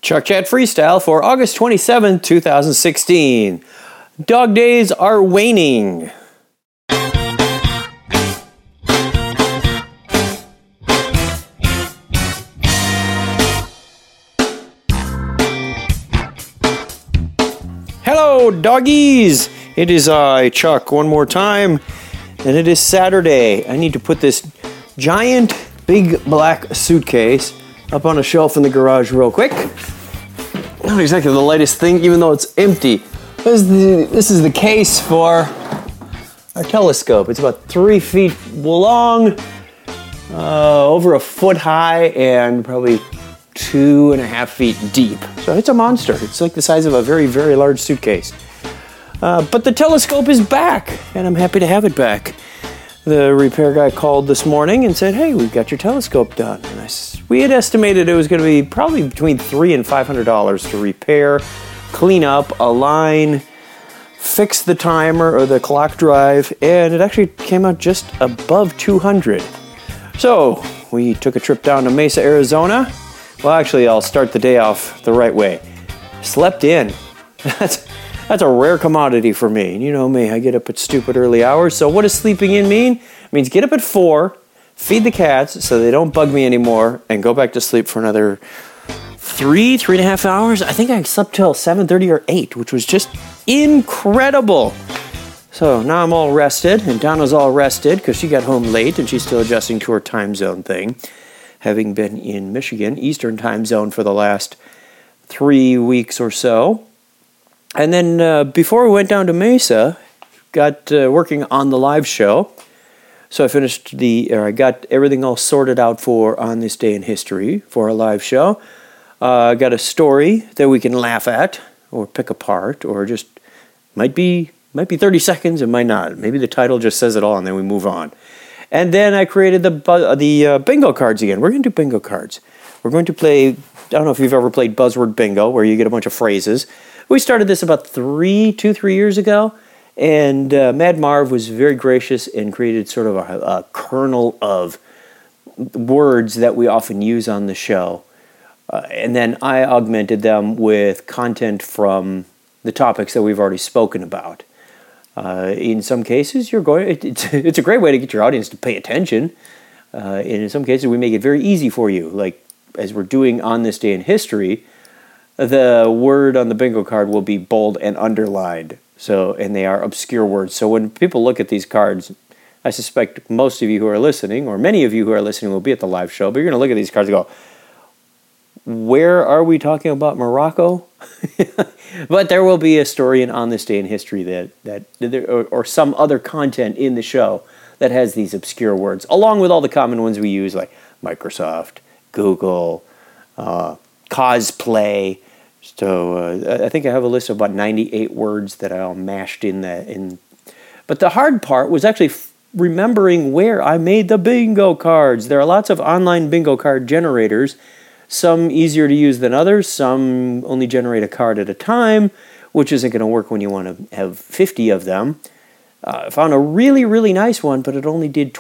Chuck Chat Freestyle for August 27th, 2016. Dog days are waning. Hello, doggies! It is I, Chuck, one more time, and it is Saturday. I need to put this giant, big black suitcase up on a shelf in the garage real quick. Not exactly the lightest thing, even though it's empty. This is the case for our telescope. It's about 3 feet long, over a foot high, and probably 2.5 feet deep. So it's a monster. It's like the size of a very, very large suitcase. But the telescope is back, and I'm happy to have it back. The repair guy called this morning and said, "Hey, we've got your telescope done." And we had estimated it was going to be probably between $300 and $500 to repair, clean up, align, fix the timer or the clock drive, and it actually came out just above $200. So we took a trip down to Mesa, Arizona. Well, actually, I'll start the day off the right way. Slept in. That's a rare commodity for me. And you know me, I get up at stupid early hours. So what does sleeping in mean? It means get up at 4, feed the cats so they don't bug me anymore, and go back to sleep for another 3.5 hours. I think I slept till 7:30 or 8, which was just incredible. So now I'm all rested, and Donna's all rested because she got home late and she's still adjusting to her time zone thing, having been in Michigan, Eastern time zone, for the last 3 weeks or so. And then before we went down to Mesa, got working on the live show. So I got everything all sorted out for On This Day in History for a live show. I got a story that we can laugh at or pick apart, or just might be 30 seconds, it might not. Maybe the title just says it all and then we move on. And then I created the bingo cards again. We're going to do bingo cards. We're going to play, I don't know if you've ever played Buzzword Bingo, where you get a bunch of phrases. We started this about 3 years ago, and Mad Marv was very gracious and created sort of a kernel of words that we often use on the show. And then I augmented them with content from the topics that we've already spoken about. In some cases, it's a great way to get your audience to pay attention. And in some cases, we make it very easy for you. Like, as we're doing On This Day in History, the word on the bingo card will be bold and underlined. And they are obscure words. So when people look at these cards, I suspect most of you who are listening, or many of you who are listening, will be at the live show, but you're going to look at these cards and go, where are we talking about Morocco? But there will be a story in On This Day in History or some other content in the show that has these obscure words, along with all the common ones we use, like Microsoft, Google, cosplay. So I think I have a list of about 98 words that I all mashed in. But the hard part was actually remembering where I made the bingo cards. There are lots of online bingo card generators, some easier to use than others. Some only generate a card at a time, which isn't going to work when you want to have 50 of them. I found a really, really nice one, but it only did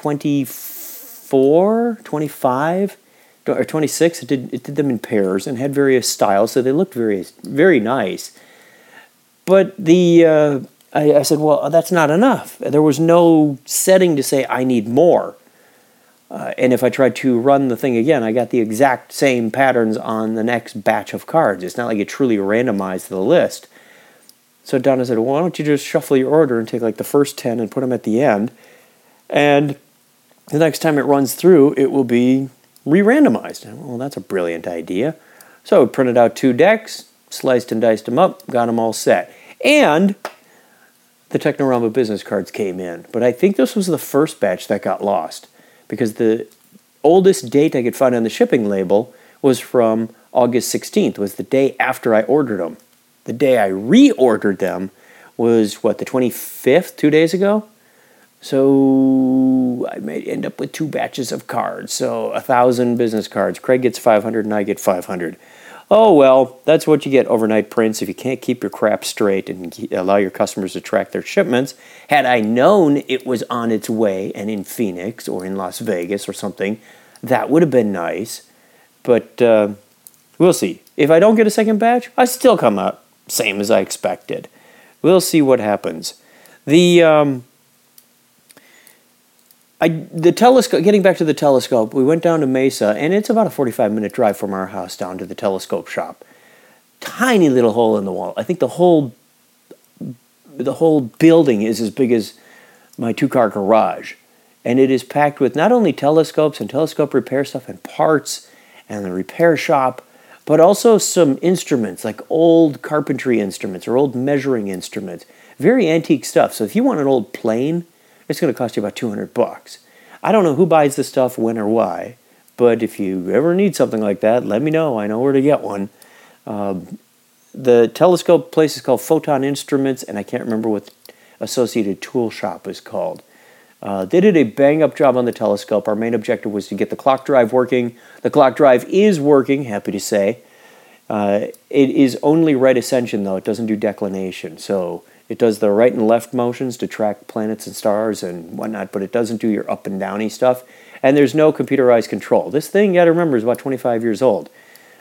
24, 25, or 26. It did them in pairs and had various styles, so they looked very, very nice. But I said, well, that's not enough. There was no setting to say I need more. And if I tried to run the thing again, I got the exact same patterns on the next batch of cards. It's not like it truly randomized the list. So Donna said, well, why don't you just shuffle your order and take like the first 10 and put them at the end, and the next time it runs through, it will be re-randomized. And, well, that's a brilliant idea. So I printed out 2 decks, sliced and diced them up, got them all set. And the Technorama business cards came in. But I think this was the first batch that got lost, because the oldest date I could find on the shipping label was from August 16th, was the day after I ordered them. The day I reordered them was, the 25th, 2 days ago? So I may end up with 2 batches of cards. So 1,000 business cards. Craig gets 500 and I get 500. Oh, well, that's what you get, overnight prints, if you can't keep your crap straight and allow your customers to track their shipments. Had I known it was on its way and in Phoenix or in Las Vegas or something, that would have been nice. But we'll see. If I don't get a second batch, I still come out same as I expected. We'll see what happens. The telescope, getting back to the telescope, we went down to Mesa, and it's about a 45-minute drive from our house down to the telescope shop. Tiny little hole in the wall. I think the whole building is as big as my 2-car garage. And it is packed with not only telescopes and telescope repair stuff and parts and the repair shop, but also some instruments, like old carpentry instruments or old measuring instruments. Very antique stuff. So if you want an old plane, it's going to cost you about $200. I don't know who buys the stuff, when, or why, but if you ever need something like that, let me know. I know where to get one. The telescope place is called Photon Instruments, and I can't remember what Associated Tool Shop is called. They did a bang-up job on the telescope. Our main objective was to get the clock drive working. The clock drive is working, happy to say. It is only right ascension, though. It doesn't do declination, so it does the right and left motions to track planets and stars and whatnot, but it doesn't do your up and downy stuff. And there's no computerized control. This thing, you got to remember, is about 25 years old.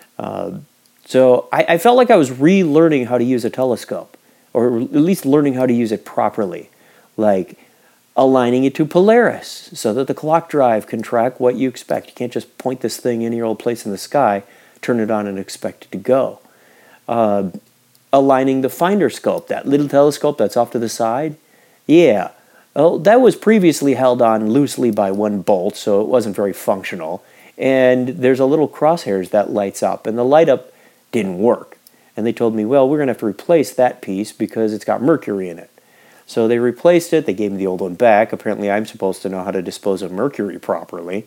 So I felt like I was relearning how to use a telescope, or at least learning how to use it properly, like aligning it to Polaris so that the clock drive can track what you expect. You can't just point this thing in your old place in the sky, turn it on, and expect it to go. Aligning the finder scope, that little telescope that's off to the side. Yeah, well, that was previously held on loosely by one bolt, so it wasn't very functional. And there's a little crosshairs that lights up, and the light up didn't work. And they told me, well, we're going to have to replace that piece because it's got mercury in it. So they replaced it. They gave me the old one back. Apparently, I'm supposed to know how to dispose of mercury properly.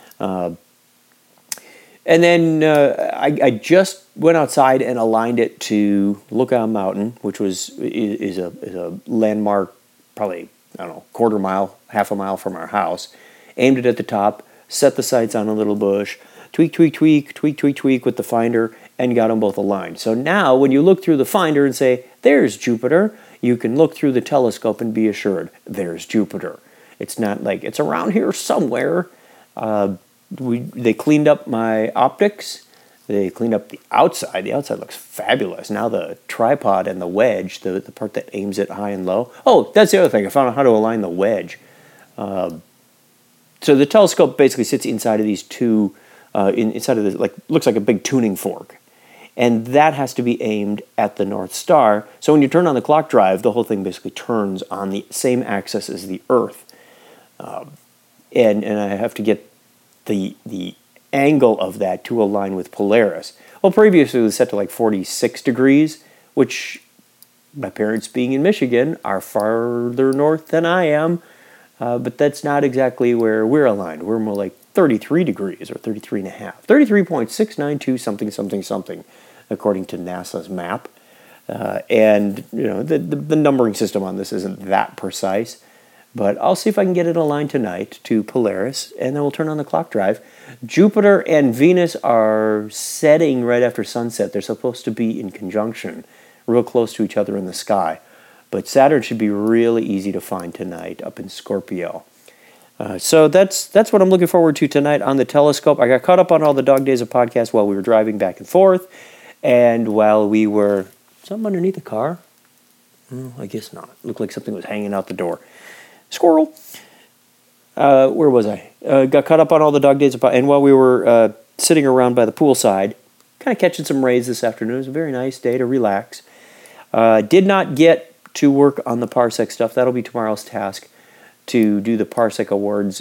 And then I just went outside and aligned it to Lookout Mountain, which is a landmark, probably, I don't know, quarter mile, half a mile from our house. Aimed it at the top, set the sights on a little bush, tweak with the finder, and got them both aligned. So now when you look through the finder and say, there's Jupiter, you can look through the telescope and be assured, there's Jupiter. It's not like it's around here somewhere. They cleaned up my optics. They cleaned up the outside. The outside looks fabulous. Now the tripod and the wedge, the part that aims it high and low. Oh, that's the other thing. I found out how to align the wedge. So the telescope basically sits inside of these two, inside of this, like, looks like a big tuning fork. And that has to be aimed at the North Star. So when you turn on the clock drive, the whole thing basically turns on the same axis as the Earth. And I have to get the angle of that to align with Polaris. Well, previously it was set to like 46 degrees, which my parents, being in Michigan, are farther north than I am, but that's not exactly where we're aligned. We're more like 33 degrees or 33 and a half. 33.692 something, according to NASA's map. And you know the numbering system on this isn't that precise. But I'll see if I can get it aligned tonight to Polaris, and then we'll turn on the clock drive. Jupiter and Venus are setting right after sunset. They're supposed to be in conjunction, real close to each other in the sky. But Saturn should be really easy to find tonight up in Scorpio. So that's what I'm looking forward to tonight on the telescope. I got caught up on all the Dog Days of podcasts while we were driving back and forth, and while we were... Something underneath the car? I guess not. Looked like something was hanging out the door. Squirrel. Where was I? Got caught up on all the Dog Days, and while we were sitting around by the poolside, kind of catching some rays this afternoon. It was a very nice day to relax. Did not get to work on the Parsec stuff. That'll be tomorrow's task, to do the Parsec Awards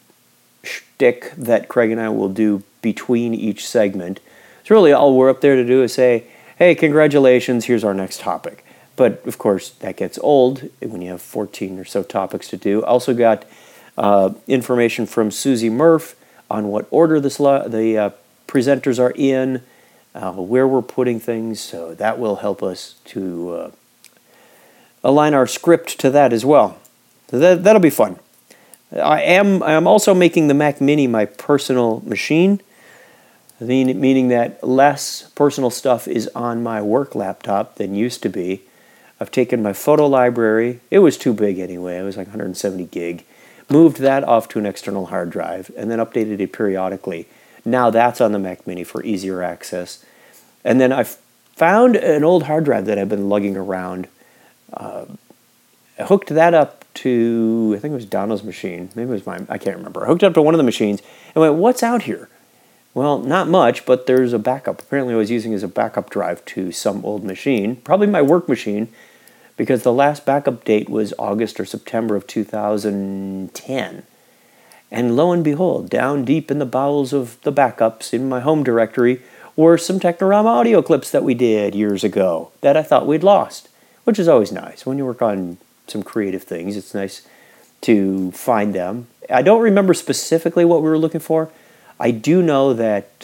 shtick that Craig and I will do between each segment. So really all we're up there to do is say, hey, congratulations, here's our next topic. But, of course, that gets old when you have 14 or so topics to do. Also got information from Susie Murph on what order the presenters are in, where we're putting things. So that will help us to align our script to that as well. So that'll be fun. I am also making the Mac Mini my personal machine, meaning that less personal stuff is on my work laptop than used to be. I've taken my photo library. It was too big anyway. It was like 170 gig. Moved that off to an external hard drive and then updated it periodically. Now that's on the Mac Mini for easier access. And then I found an old hard drive that I've been lugging around. I hooked that up to, I think it was Donna's machine. Maybe it was mine. I can't remember. I hooked it up to one of the machines and went, what's out here? Well, not much, but there's a backup. Apparently I was using it as a backup drive to some old machine, probably my work machine, because the last backup date was August or September of 2010. And lo and behold, down deep in the bowels of the backups in my home directory were some Technorama audio clips that we did years ago that I thought we'd lost, which is always nice. When you work on some creative things, it's nice to find them. I don't remember specifically what we were looking for. I do know that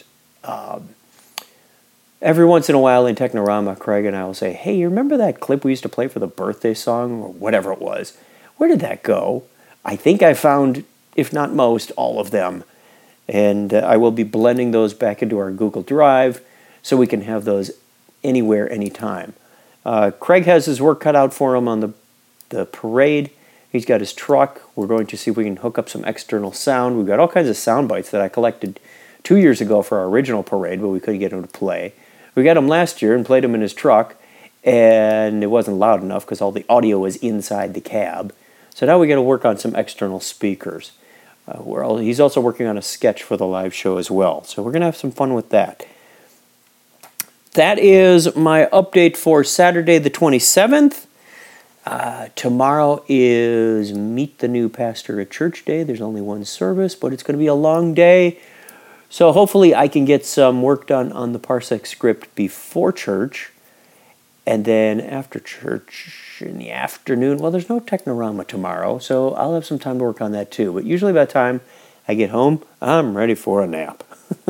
every once in a while in Technorama, Craig and I will say, hey, you remember that clip we used to play for the birthday song or whatever it was? Where did that go? I think I found, if not most, all of them. And I will be blending those back into our Google Drive so we can have those anywhere, anytime. Craig has his work cut out for him on the parade. He's got his truck. We're going to see if we can hook up some external sound. We've got all kinds of sound bites that I collected 2 years ago for our original parade, but we couldn't get him to play. We got him last year and played him in his truck, and it wasn't loud enough because all the audio was inside the cab. So now we got to work on some external speakers. He's also working on a sketch for the live show as well. So we're going to have some fun with that. That is my update for Saturday the 27th. Tomorrow is Meet the New Pastor at Church Day. There's only one service, but it's going to be a long day. So hopefully I can get some work done on the Parsec script before church. And then after church in the afternoon, well, there's no Technorama tomorrow, so I'll have some time to work on that too. But usually by the time I get home, I'm ready for a nap.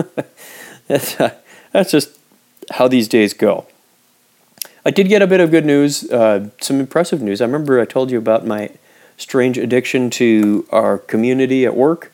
That's just how these days go. I did get a bit of good news, some impressive news. I remember I told you about my strange addiction to our community at work.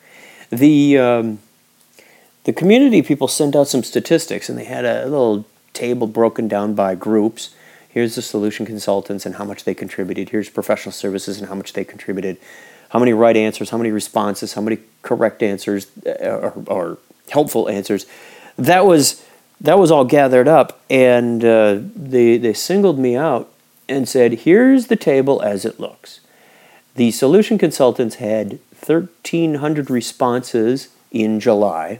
The community people sent out some statistics, and they had a little table broken down by groups. Here's the solution consultants and how much they contributed. Here's professional services and how much they contributed. How many right answers, how many responses, how many correct answers or helpful answers. That was all gathered up, and they singled me out and said, here's the table as it looks. The solution consultants had 1,300 responses in July,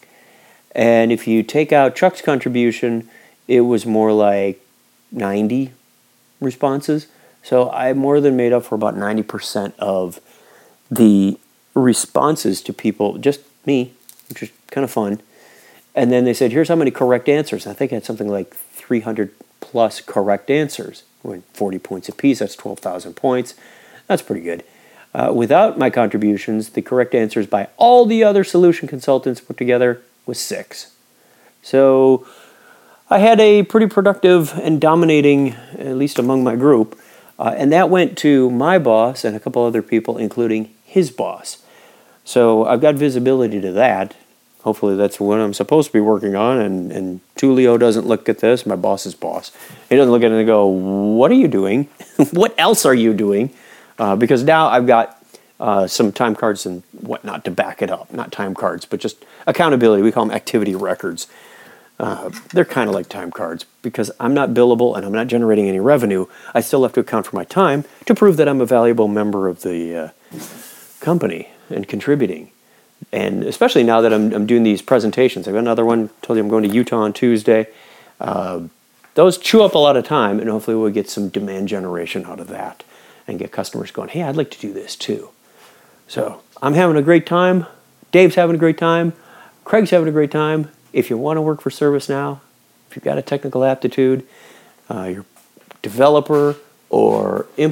and if you take out Chuck's contribution, it was more like 90 responses. So I more than made up for about 90% of the responses to people, just me, which is kind of fun. And then they said, here's how many correct answers. I think I had something like 300 plus correct answers. 40 points apiece, that's 12,000 points. That's pretty good. Without my contributions, the correct answers by all the other solution consultants put together was 6. So I had a pretty productive and dominating, at least among my group, and that went to my boss and a couple other people, including his boss. So I've got visibility to that. Hopefully that's what I'm supposed to be working on, and Tulio doesn't look at this, my boss's boss. He doesn't look at it and go, what are you doing? What else are you doing? Because now I've got some time cards and whatnot to back it up. Not time cards, but just accountability. We call them activity records. They're kind of like time cards because I'm not billable and I'm not generating any revenue. I still have to account for my time to prove that I'm a valuable member of the company and contributing. And especially now that I'm doing these presentations. I've got another one. Told you I'm going to Utah on Tuesday. Those chew up a lot of time, and hopefully we'll get some demand generation out of that and get customers going, hey, I'd like to do this too. So I'm having a great time. Dave's having a great time. Craig's having a great time. If you want to work for ServiceNow, if you've got a technical aptitude, you're a developer or